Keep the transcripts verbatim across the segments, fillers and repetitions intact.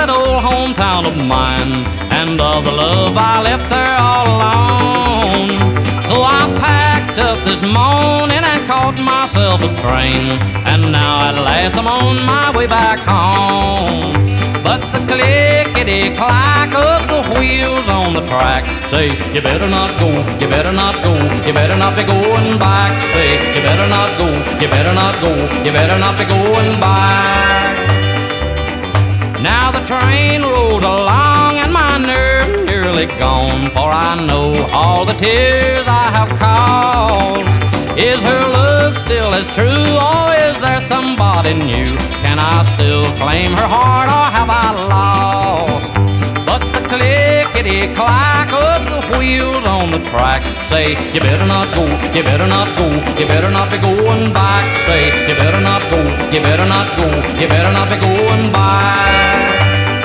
that old hometown of mine, and of the love I left there all alone. So I packed up this morning and caught myself a train, and now at last I'm on my way back home. But the clickety-clack of the wheels on the track say, you better not go, you better not go, you better not be going back. Say, you better not go, you better not go, you better not be going back. Now the train rolled along and my nerve nearly gone, for I know all the tears I have caused. Is her love still as true, or is there somebody new? Can I still claim her heart, or have I lost? But the clickety-clack of the wheels on the track say, you better not go, you better not go, you better not be going back. Say, you better not go, you better not go, you better not be going back.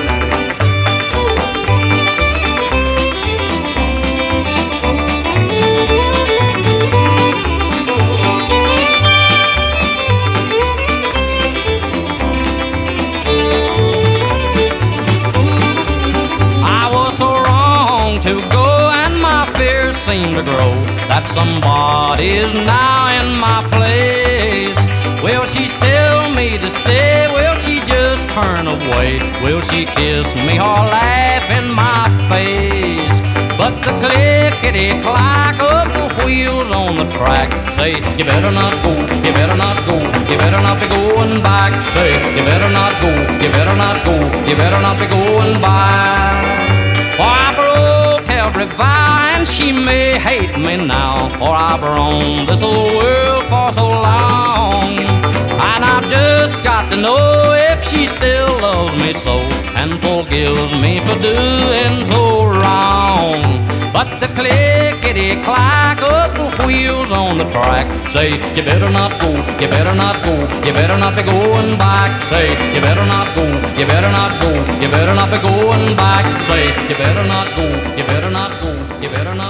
To go, and my fears seem to grow that somebody is now in my place. Will she tell me to stay? Will she just turn away? Will she kiss me or laugh in my face? But the clickety-clack of the wheels on the track say, you better not go, you better not go, you better not be going back. Say, you better not go, you better not go, you better not be going back. For I broke every vow, and she may hate me now, for I've roamed this old world for so long. And I've just got to know if she still loves me so, and forgives me for doing so wrong. But the clickety-clack of the wheels on the track say, you better not go, you better not go, you better not be going back. Say, you better not go, you better not go, you better not be going back. Say, you better not go, you better not go, you better not